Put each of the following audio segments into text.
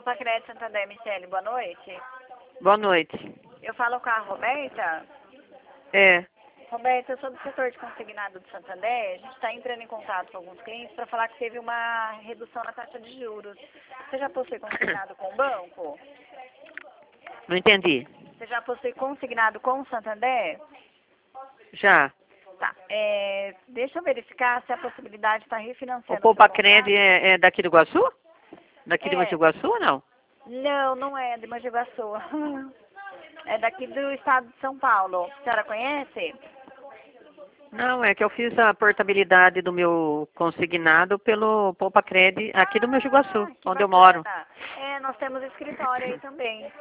Opa, Crédito Santander, Michele, boa noite. Boa noite. Eu falo com a Roberta. É. Roberta, eu sou do setor de consignado do Santander. A gente está entrando em contato com alguns clientes para falar que teve uma redução na taxa de juros. Você já possui consignado com o banco? Não entendi. Você já possui consignado com o Santander? Já. Tá. Deixa eu verificar se a possibilidade está refinanciando O Poupa seu contrato. Cred é daqui do Iguaçu? Daqui de Mogi Guaçu ou não? Não, não é de Mogi Guaçu. É daqui do estado de São Paulo. A senhora conhece? Não, é que eu fiz a portabilidade do meu consignado pelo Poupa Cred aqui do Mogi Guaçu, onde eu moro. Nós temos escritório aí também.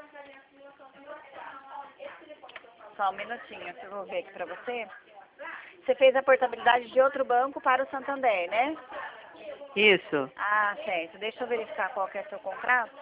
Só um minutinho, que eu vou ver aqui pra você. Você fez a portabilidade de outro banco para o Santander, né? Isso. Ah, certo. Deixa eu verificar qual que é seu contrato.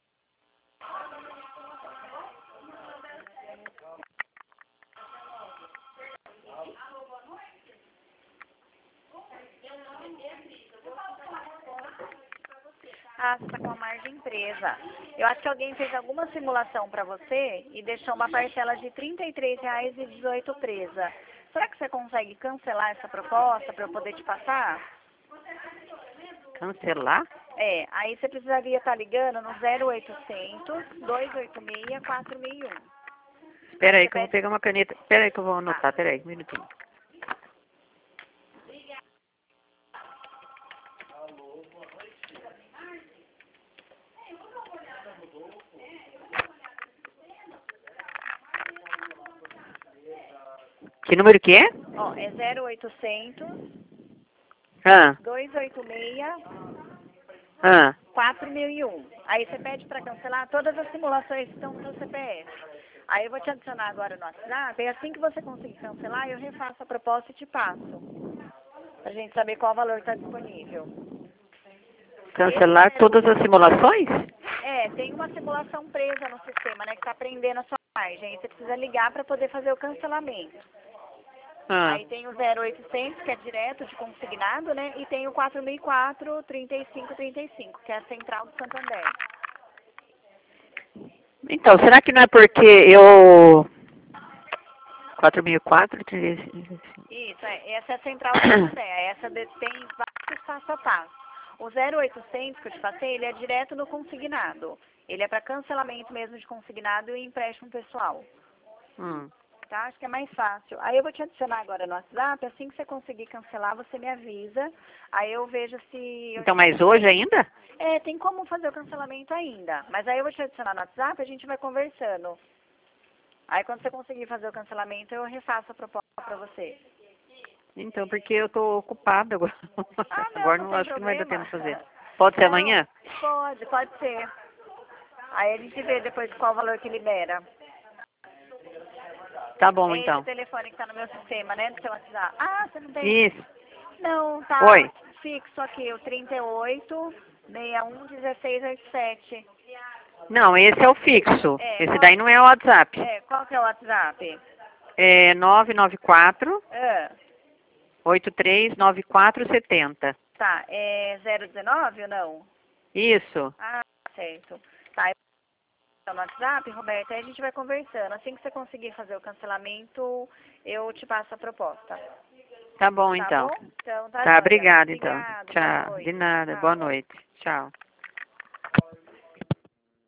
Ah, você está com a margem presa. Eu acho que alguém fez alguma simulação para você e deixou uma parcela de R$ 33,18 presa. Será que você consegue cancelar essa proposta para eu poder te passar? Cancelar? Aí você precisaria estar ligando no 0800 286 4001. Espera aí que eu vou pegar uma caneta. Espera aí que eu vou anotar. Espera aí, um minutinho. Que número que é? Ó, é 0800 Ah, 286 ah. 4001. Aí você pede para cancelar todas as simulações que estão no seu CPF. Aí eu vou te adicionar agora no WhatsApp e assim que você conseguir cancelar, eu refaço a proposta e te passo. Pra gente saber qual valor está disponível. Cancelar todas as simulações? Tem uma simulação presa no sistema, né, que está prendendo a sua margem. Aí você precisa ligar para poder fazer o cancelamento. Ah. Aí tem o 0800, que é direto de consignado, né? E tem o 4004 3535, que é a central do Santander. Então, será que não é porque eu... 4004, 35... Isso, essa é a central do Santander. Essa tem vários passo a passo. O 0800 que eu te passei, ele é direto no consignado. Ele é para cancelamento mesmo de consignado e empréstimo pessoal. Tá? Acho que é mais fácil. Aí eu vou te adicionar agora no WhatsApp. Assim que você conseguir cancelar, você me avisa. Aí eu vejo se... Então, mas hoje ainda? Tem como fazer o cancelamento ainda. Mas aí eu vou te adicionar no WhatsApp e a gente vai conversando. Aí quando você conseguir fazer o cancelamento, eu refaço a proposta para você. Então, porque eu tô ocupada agora. Agora não não tem acho que não vai dar problema. tempo de fazer. Pode ser amanhã? Pode ser. Aí a gente vê depois qual valor que libera. Tá bom, então. Esse telefone que tá no meu sistema, né, do seu WhatsApp. Ah, você não tem? Isso. Não, tá Oi. fixo aqui, o 38 61 16 87. Não, esse é o fixo. Esse daí não é o WhatsApp. Qual que é o WhatsApp? É 994 Ah, 839470. tá, é 019 ou não? Isso. Ah, certo. Tá, eu vou no WhatsApp, Roberta, aí a gente vai conversando. Assim que você conseguir fazer o cancelamento, eu te passo a proposta. Tá bom, então. Bom? Então, tá Tá, joia. obrigada, então. Obrigada, boa Tchau. noite. De nada. Tchau. Boa noite. Tchau.